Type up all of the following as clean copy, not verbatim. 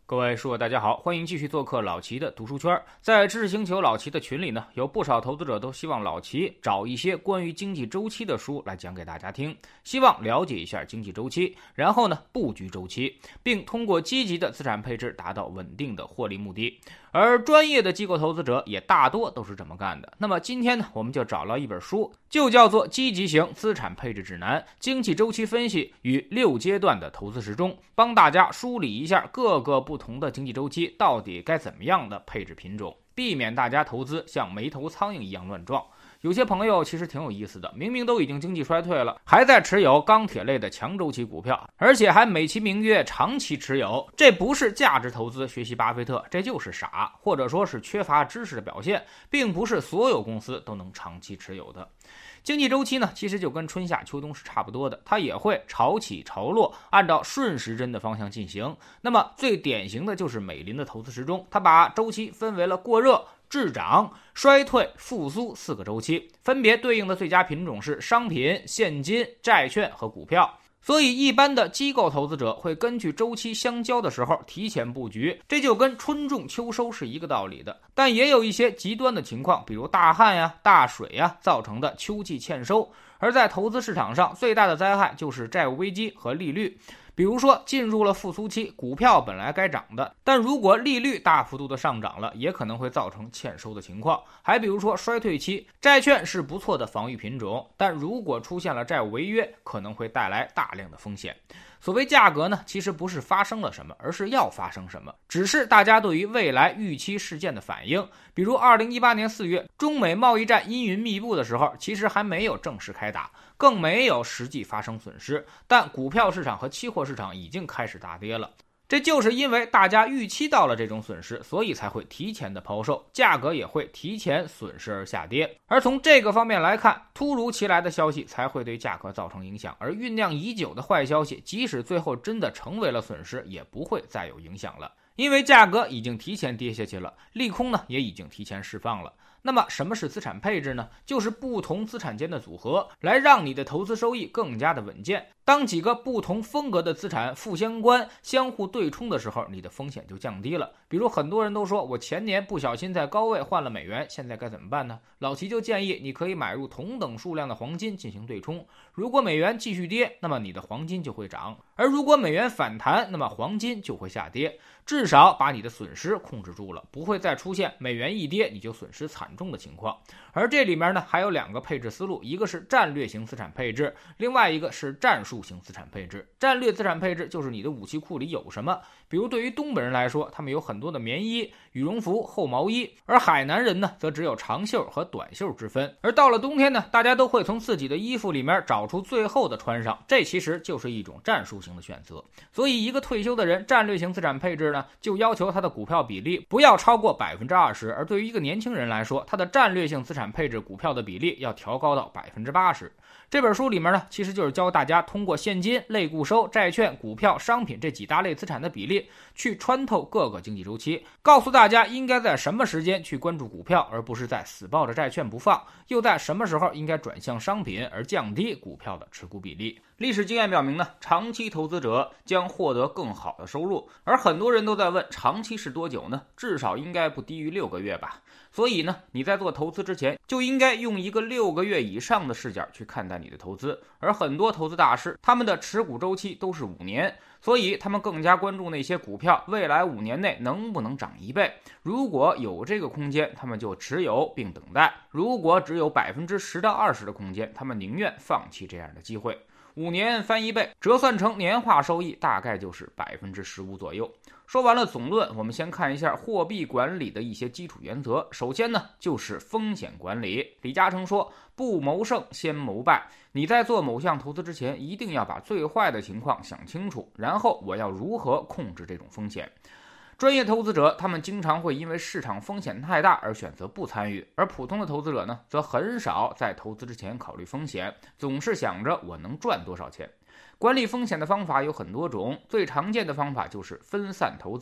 各位书友大家好，欢迎继续做客老齐的读书圈。在知识星球老齐的群里呢，有不少投资者都希望老齐找一些关于经济周期的书来讲给大家听，希望了解一下经济周期，然后呢布局周期，并通过积极的资产配置达到稳定的获利目的。而专业的机构投资者也大多都是这么干的。那么今天呢，我们就找了一本书，就叫做《积极型资产配置指南：经济周期分析与6阶段的投资时钟》，帮大家梳理一下各个不同的经济周期到底该怎么样的配置品种，避免大家投资像没头苍蝇一样乱撞。有些朋友其实挺有意思的，明明都已经经济衰退了，还在持有钢铁类的强周期股票，而且还美其名曰长期持有。这不是价值投资学习巴菲特，这就是傻，或者说是缺乏知识的表现，并不是所有公司都能长期持有的。经济周期呢，其实就跟春夏秋冬是差不多的，它也会潮起潮落，按照顺时针的方向进行。那么最典型的就是美林的投资时钟，它把周期分为了过热、滞涨、衰退、复苏4个周期，分别对应的最佳品种是商品、现金、债券和股票。所以一般的机构投资者会根据周期相交的时候提前布局，这就跟春种秋收是一个道理的。但也有一些极端的情况，比如大旱呀、大水呀造成的秋季欠收。而在投资市场上，最大的灾害就是债务危机和利率。比如说进入了复苏期，股票本来该涨的，但如果利率大幅度的上涨了，也可能会造成欠收的情况。还比如说衰退期，债券是不错的防御品种，但如果出现了债务违约，可能会带来大量的风险。所谓价格呢，其实不是发生了什么，而是要发生什么，只是大家对于未来预期事件的反应。比如2018年4月，中美贸易战阴云密布的时候，其实还没有正式开打，更没有实际发生损失，但股票市场和期货市场已经开始大跌了。这就是因为大家预期到了这种损失，所以才会提前的抛售，价格也会提前损失而下跌。而从这个方面来看，突如其来的消息才会对价格造成影响，而酝酿已久的坏消息，即使最后真的成为了损失，也不会再有影响了，因为价格已经提前跌下去了，利空呢也已经提前释放了。那么什么是资产配置呢？就是不同资产间的组合，来让你的投资收益更加的稳健。当几个不同风格的资产负相关、相互对冲的时候，你的风险就降低了。比如很多人都说，我前年不小心在高位换了美元，现在该怎么办呢？老齐就建议你可以买入同等数量的黄金进行对冲。如果美元继续跌，那么你的黄金就会涨；而如果美元反弹，那么黄金就会下跌。至少把你的损失控制住了，不会再出现美元一跌你就损失惨重的情况。而这里面呢，还有2个配置思路，一个是战略型资产配置，另外一个是战术型资产配置。战略资产配置就是你的武器库里有什么，比如对于东北人来说，他们有很多的棉衣、羽绒服、厚毛衣，而海南人呢，则只有长袖和短袖之分。而到了冬天呢，大家都会从自己的衣服里面找出最后的穿上，这其实就是一种战术型的选择。所以一个退休的人，战略型资产配置呢，就要求他的股票比例不要超过 20%， 而对于一个年轻人来说，他的战略性资产配置股票的比例要调高到 80%。 这本书里面呢，其实就是教大家通过现金、类固收、债券、股票、商品这几大类资产的比例，去穿透各个经济周期，告诉大家应该在什么时间去关注股票，而不是在死抱着债券不放，又在什么时候应该转向商品，而降低股票的持股比例。历史经验表明呢，长期投资者将获得更好的收入，而很多人都在问，长期是多久呢？至少应该不低于6个月吧。所以呢，你在做投资之前，就应该用一个6个月以上的视角去看待你的投资。而很多投资大师，他们的持股周期都是5年，所以他们更加关注那些股票未来5年内能不能涨1倍。如果有这个空间，他们就持有并等待；如果只有 10%到20% 的空间，他们宁愿放弃这样的机会。5年翻1倍，折算成年化收益大概就是15%左右。说完了总论，我们先看一下货币管理的一些基础原则。首先呢，就是风险管理。李嘉诚说，不谋胜先谋败。你在做某项投资之前，一定要把最坏的情况想清楚，然后我要如何控制这种风险。专业投资者他们经常会因为市场风险太大而选择不参与，而普通的投资者呢，则很少在投资之前考虑风险，总是想着我能赚多少钱。管理风险的方法有很多种，最常见的方法就是分散投资。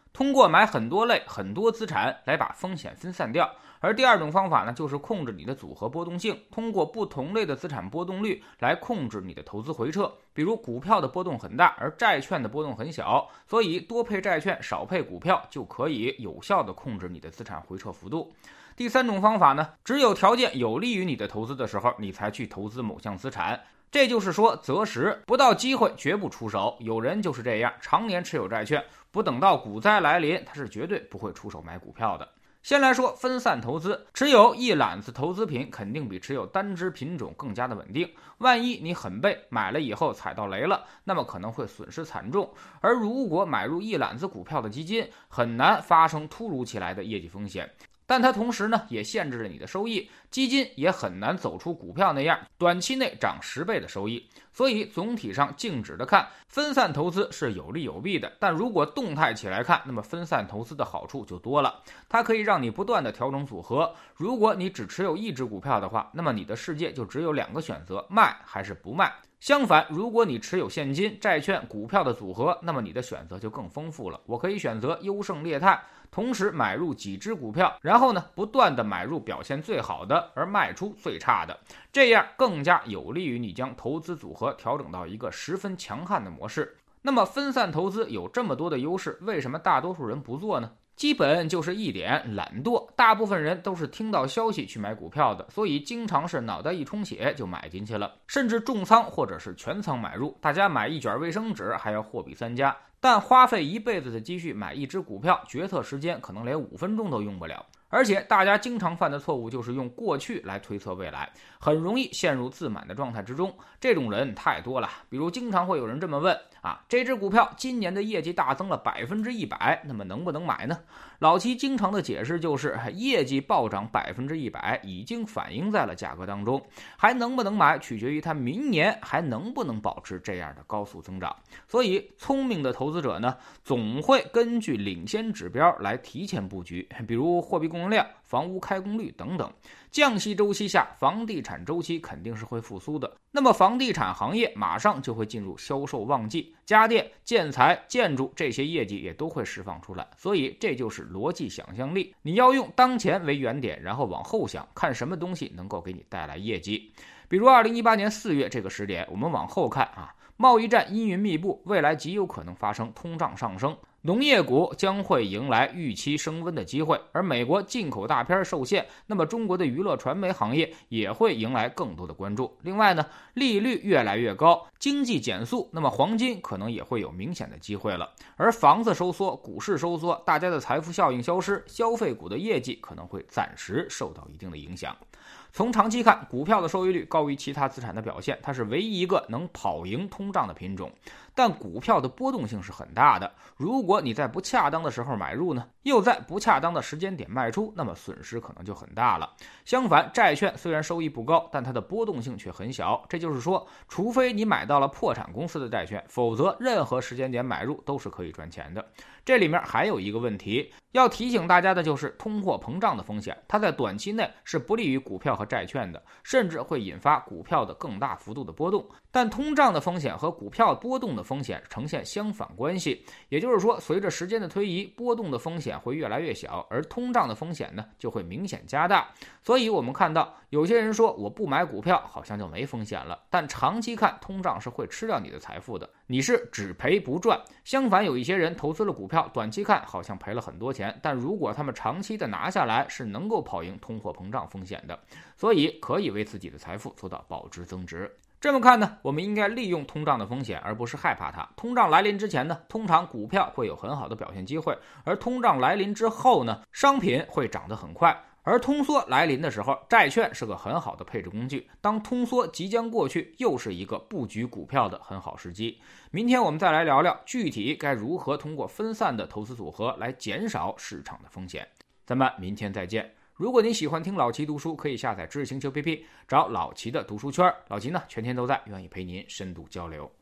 通过买很多类很多资产来把风险分散掉。而第二种方法呢，就是控制你的组合波动性，通过不同类的资产波动率来控制你的投资回撤。比如股票的波动很大，而债券的波动很小，所以多配债券少配股票就可以有效地控制你的资产回撤幅度。第三种方法呢，只有条件有利于你的投资的时候，你才去投资某项资产。这就是说择时，不到机会绝不出手。有人就是这样，常年持有债券，不等到股灾来临，他是绝对不会出手买股票的。先来说分散投资，持有一揽子投资品肯定比持有单只品种更加的稳定。万一你很背，买了以后踩到雷了，那么可能会损失惨重。而如果买入一揽子股票的基金，很难发生突如其来的业绩风险。但它同时呢，也限制了你的收益，基金也很难走出股票那样短期内涨10倍的收益。所以总体上静止的看，分散投资是有利有弊的。但如果动态起来看，那么分散投资的好处就多了，它可以让你不断的调整组合。如果你只持有一只股票的话，那么你的世界就只有2个选择，卖还是不卖。相反，如果你持有现金、债券、股票的组合，那么你的选择就更丰富了。我可以选择优胜劣汰，同时买入几只股票，然后呢，不断的买入表现最好的，而卖出最差的，这样更加有利于你将投资组合调整到一个十分强悍的模式。那么分散投资有这么多的优势，为什么大多数人不做呢？基本就是一点，懒惰。大部分人都是听到消息去买股票的，所以经常是脑袋一充血就买进去了，甚至重仓或者是全仓买入。大家买一卷卫生纸还要货比三家，但花费一辈子的积蓄买一只股票，决策时间可能连5分钟都用不了。而且大家经常犯的错误就是用过去来推测未来，很容易陷入自满的状态之中。这种人太多了，比如经常会有人这么问这只股票今年的业绩大增了100%，那么能不能买呢？老齐经常的解释就是业绩暴涨100%已经反映在了价格当中，还能不能买取决于它明年还能不能保持这样的高速增长。所以聪明的投资者呢，总会根据领先指标来提前布局，比如货币供应量、房屋开工率等等。降息周期下，房地产周期肯定是会复苏的，那么房地产行业马上就会进入销售旺季，家电、建材、建筑这些业绩也都会释放出来。所以这就是逻辑想象力，你要用当前为原点，然后往后想，看什么东西能够给你带来业绩。比如2018年4月这个时点，我们往后看贸易战阴云密布，未来极有可能发生通胀上升，农业股将会迎来预期升温的机会，而美国进口大片受限，那么中国的娱乐传媒行业也会迎来更多的关注。另外呢，利率越来越高，经济减速，那么黄金可能也会有明显的机会了。而房子收缩，股市收缩，大家的财富效应消失，消费股的业绩可能会暂时受到一定的影响。从长期看，股票的收益率高于其他资产的表现，它是唯一一个能跑赢通胀的品种。但股票的波动性是很大的，如果你在不恰当的时候买入呢，又在不恰当的时间点卖出，那么损失可能就很大了。相反，债券虽然收益不高，但它的波动性却很小。这就是说，除非你买到了破产公司的债券，否则任何时间点买入都是可以赚钱的。这里面还有一个问题要提醒大家的，就是通货膨胀的风险，它在短期内是不利于股票和债券的，甚至会引发股票的更大幅度的波动。但通胀的风险和股票波动的风险呈现相反关系，也就是说，随着时间的推移，波动的风险会越来越小，而通胀的风险呢就会明显加大。所以我们看到有些人说我不买股票好像就没风险了，但长期看通胀是会吃掉你的财富的，你是只赔不赚。相反，有一些人投资了股票，短期看好像赔了很多钱，但如果他们长期的拿下来，是能够跑赢通货膨胀风险的，所以可以为自己的财富做到保值增值。这么看呢，我们应该利用通胀的风险，而不是害怕它。通胀来临之前呢，通常股票会有很好的表现机会，而通胀来临之后呢，商品会涨得很快。而通缩来临的时候，债券是个很好的配置工具。当通缩即将过去，又是一个布局股票的很好时机。明天我们再来聊聊具体该如何通过分散的投资组合来减少市场的风险。咱们明天再见。如果您喜欢听老齐读书，可以下载知识星球 APP， 找老齐的读书圈。老齐呢，全天都在，愿意陪您深度交流。